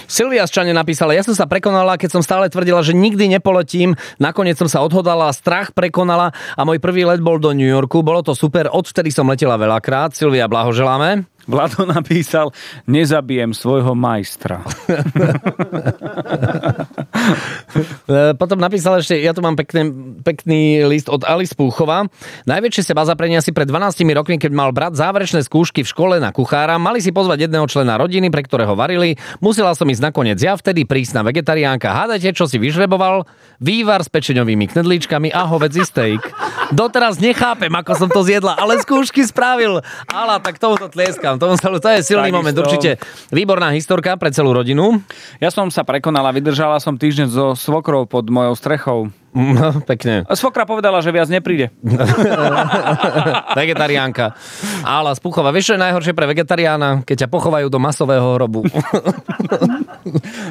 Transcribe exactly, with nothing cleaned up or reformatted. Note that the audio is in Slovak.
Silvia z Čane napísala, ja som sa prekonala, keď som stále tvrdila, že nikdy nepoletím. Nakoniec som sa odhodala, strach prekonala a môj prvý let bol do New Yorku. Bolo to super, odvtedy som letela veľakrát. Silvia, blahoželáme. Vlado napísal, nezabijem svojho majstra. Potom napísal ešte, ja tu mám pekný, pekný list od Alice Púchova. Najväčšie sebazaprenia si pred dvanástimi rokmi, keď mal brat záverečné skúšky v škole na kuchára, mali si pozvať jedného člena rodiny, pre ktorého varili. Musela som ísť nakoniec ja, vtedy prísna vegetariánka. Hádajte, čo si vyžreboval? Vývar s pečeňovými knedlíčkami a hovädzí steak. Doteraz nechápem, ako som to zjedla, ale skúšky spravil. Ala, tak tomuto tlieskam. To je silný Takisto. moment. Určite výborná historka pre celú rodinu. Ja som sa prekonala, vydržala som týždeň so svokrou pod mojou strechou. No, pekne. Svokra povedala, že viac nepríde. Vegetariánka. Ála z Puchova. Vieš, čo je najhoršie pre vegetariána? Keď ťa pochovajú do masového hrobu.